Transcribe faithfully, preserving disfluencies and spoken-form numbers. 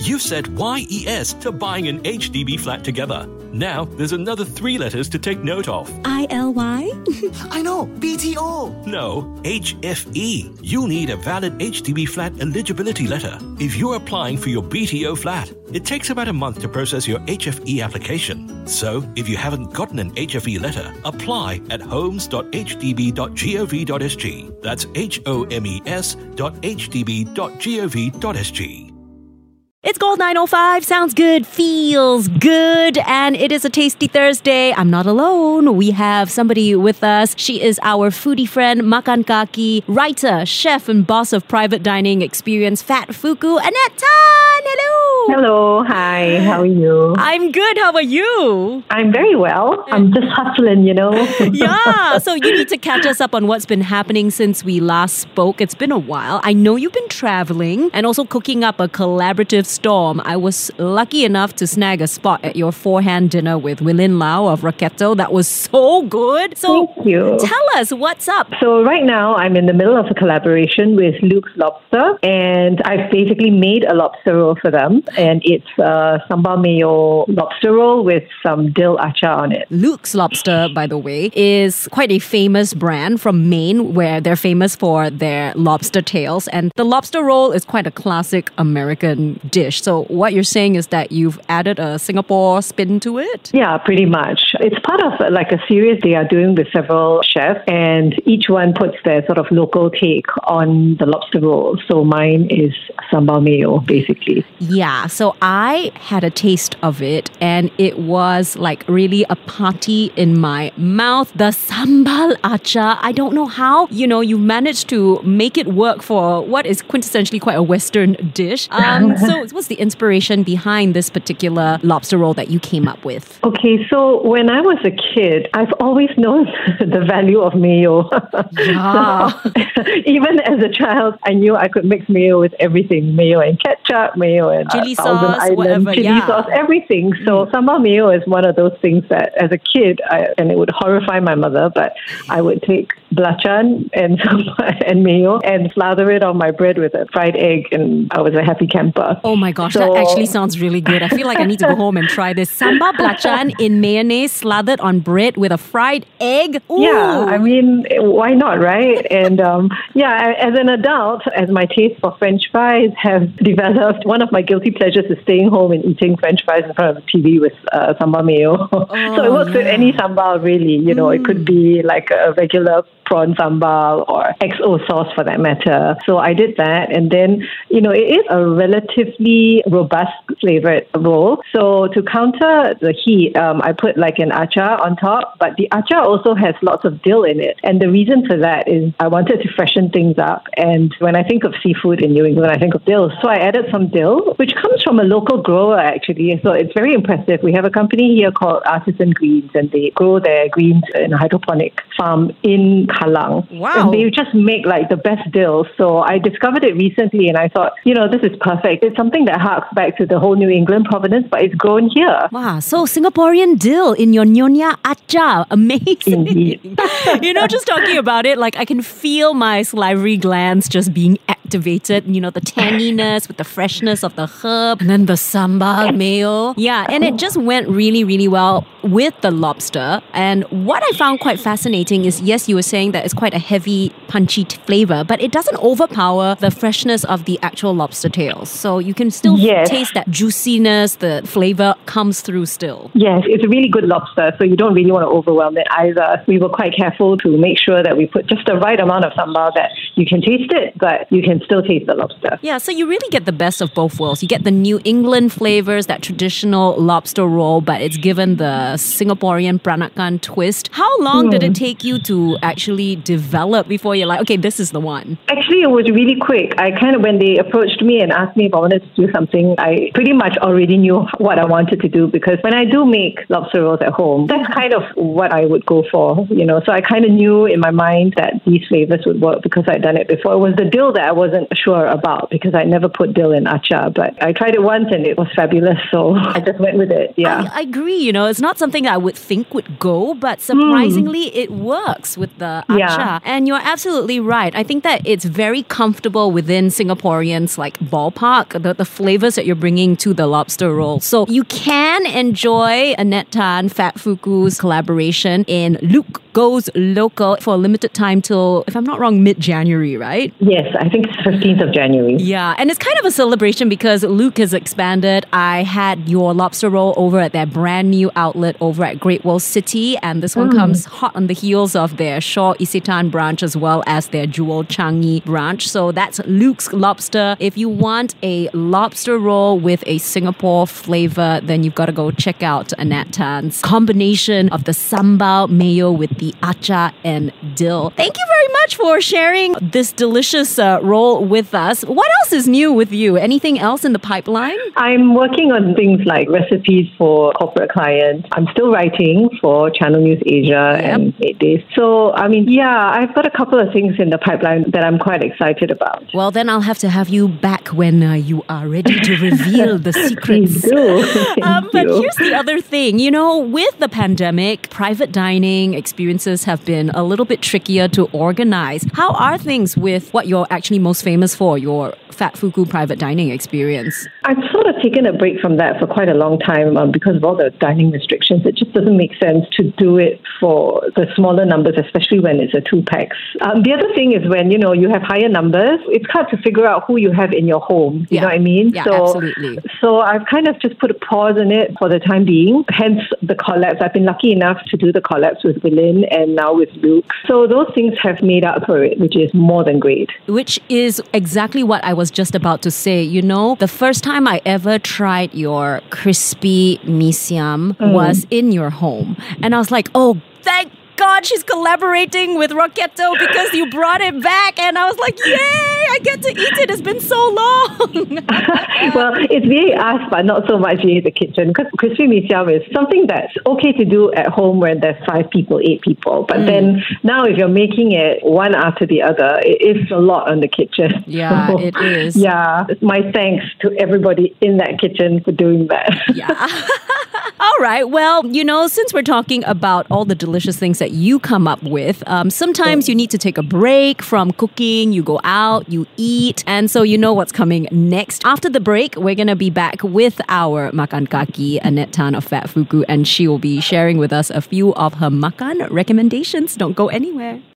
You've said Y E S to buying an H D B flat together. Now, there's another three letters to take note of. I L Y? I know, B T O. No, H F E. You'll need a valid H D B flat eligibility letter. If you're applying for your B T O flat, it takes about a month to process your H F E application. So, if you haven't gotten an H F E letter, apply at homes dot h d b dot gov dot s g. That's H O M E S dot h d b dot gov dot s g. It's Gold nine oh five. Sounds good, feels good, and it is a tasty Thursday. I'm not alone. We have somebody with us. She is our foodie friend, Makan Kaki, writer, chef, and boss of private dining experience, Fat Fuku, Annette Tan. Hello. Hello. Hi. How are you? I'm good. How are you? I'm very well. I'm just hustling, you know. Yeah. So you need to catch us up on what's been happening since we last spoke. It's been a while. I know you've been traveling and also cooking up a collaborative storm. I was lucky enough to snag a spot at your four-hand dinner with Wilin Lau of Raketo. That was so good. So Thank you. Tell us, what's up? So right now, I'm in the middle of a collaboration with Luke's Lobster, and I've basically made a lobster roll for them, and it's a sambal mayo lobster roll with some dill achar on it. Luke's Lobster, by the way, is quite a famous brand from Maine, where they're famous for their lobster tails, and the lobster roll is quite a classic American dish. So what you're saying is that you've added a Singapore spin to it? Yeah, pretty much. It's part of like a series they are doing with several chefs, and each one puts their sort of local take on the lobster roll. So mine is sambal mayo, basically. Yeah, so I had a taste of it, and it was like really a party in my mouth. The sambal achar, I don't know how, you know, you managed to make it work for what is quintessentially quite a Western dish. Um, so what's the inspiration behind this particular lobster roll that you came up with? Okay, so when I was a kid, I've always known the value of mayo. Yeah. So, even as a child, I knew I could mix mayo with everything. Mayo and ketchup, mayo and chili uh, Thousand sauce, Island, whatever, chili yeah. sauce, everything. So sambal mayo is one of those things that as a kid, I, and it would horrify my mother, but I would take belacan and and mayo and slather it on my bread with a fried egg, and I was a happy camper. Oh my gosh, So- that actually sounds really good. I feel like I need to go home and try this. Sambal belacan in mayonnaise slathered on bread with a fried egg. Ooh. Yeah, I mean, why not, right? And um, yeah, as an adult, as my taste for French fries have developed, one of my guilty pleasures is staying home and eating French fries in front of the T V with uh, sambal mayo. Oh, so it works yeah. with any sambal, really. You know, mm. it could be like a regular prawn sambal or X O sauce for that matter. So I did that, and then, you know, it is a relatively robust flavored roll. So to counter the heat, um, I put like an achar on top, but the achar also has lots of dill in it. And the reason for that is I wanted to freshen things up. And when I think of seafood in New England, I think of dill. So I added some dill, which comes from a local grower, actually. So it's very impressive. We have a company here called Artisan Greens, and they grow their greens in a hydroponic farm in Kallang. Wow. And they just make like the best dill. So I discovered it recently, and I thought, you know, this is perfect. It's something that harks back to the whole New England provenance, but it's grown here. Wow, so Singaporean dill in your Nyonya achar. Amazing. Indeed. You know, just talking about it, like I can feel my salivary glands just being activated. You know, the tanginess with the freshness of the herb, and then the sambal mayo. Yeah, and it just went really, really well with the lobster. And what I found quite fascinating is, yes, you were saying that it's quite a heavy, punchy t- flavor, but it doesn't overpower the freshness of the actual lobster tails. So you can still Yes. taste that juiciness, the flavor comes through still. Yes, it's a really good lobster, so you don't really want to overwhelm it either. We were quite careful to make sure that we put just the right amount of sambal that you can taste it, but you can still taste the lobster. Yeah, so you really get the best of both worlds. You get the New England flavors, that traditional lobster roll, but it's given the Singaporean peranakan twist. How long mm. did it take you to actually develop before you're like, okay, this is the one? Actually, it was really quick. I kind of, when they approached me and asked me if I wanted to do something, I pretty much already knew what I wanted to do, because when I do make lobster rolls at home, that's kind of what I would go for, you know. So I kind of knew in my mind that these flavors would work because I'd done it before. It was the dill that I wasn't sure about because I never put dill in acha. But I tried it once and it was fabulous, so I just went with it. Yeah, I, I agree. You know, it's not something I would think would go, but surprisingly, mm. it works with the acha. Yeah. And you're absolutely right. I think that it's very comfortable within Singaporeans' like ballpark, the, the flavors that you're bringing to the lobster roll. So you can enjoy Annette Tan, Fat Fuku's collaboration in Luke Goes Local for a limited time till, if I'm not wrong, mid-January, right? Yes, I think it's fifteenth of January. Yeah, and it's kind of a celebration because Luke has expanded. I had your lobster roll over at their brand new outlet over at Great World City, and this one mm. comes hot on the heels of their Shaw Isetan branch as well as their Jewel Changi branch. So that's Luke's Lobster. If you want a lobster roll with a Singapore flavor, then you've got to go check out Annette Tan's combination of the sambal mayo with the acha and dill. Thank you very much for sharing this delicious uh, roll with us. What else is new with you? Anything else in the pipeline? I'm working on things like recipes for corporate clients. I'm still writing for Channel News Asia yep. and eight days. So, I mean, yeah, I've got a couple of things in the pipeline that I'm quite excited about. Well, then I'll have to have you back when uh, you are ready to reveal the secrets. Please do. um, but you. here's the other thing. You know, with the pandemic, private dining experiences have been a little bit trickier to organize. How are things with what you're actually most famous for, your Fat Fuku private dining experience? I've sort of taken a break from that for quite a long time um, because of all the dining restrictions. It just doesn't make sense to do it for the smaller numbers, especially when it's a two-packs. Um, the other thing is when, you know, you have higher numbers, it's hard to figure out who you have in your home. You yeah. know what I mean? Yeah, so, absolutely. So I've kind of just put a pause in it for the time being, hence the collabs. I've been lucky enough to do the collabs with Willin and now with Luke. So those things have made up for it, which is more than great. Which is exactly what I was just about to say. You know, the first time I ever tried your crispy mee siam mm. was in your home. And I was like, oh, thank God she's collaborating with Rocketto because you brought it back. And I was like, yay, I get to eat it. It's been so long. Well, it's really us, but not so much in the kitchen because crispy mee siam is something that's okay to do at home when there's five people, eight people. But mm. then now if you're making it one after the other, it is a lot on the kitchen. Yeah, so, it is. Yeah. My thanks to everybody in that kitchen for doing that. Yeah. All right. Well, you know, since we're talking about all the delicious things that you come up with, um, sometimes you need to take a break from cooking. You go out, you eat. And so you know what's coming next. After the break, we're going to be back with our Makan Kaki, Annette Tan of Fat Fuku, and she will be sharing with us a few of her makan recommendations. Don't go anywhere.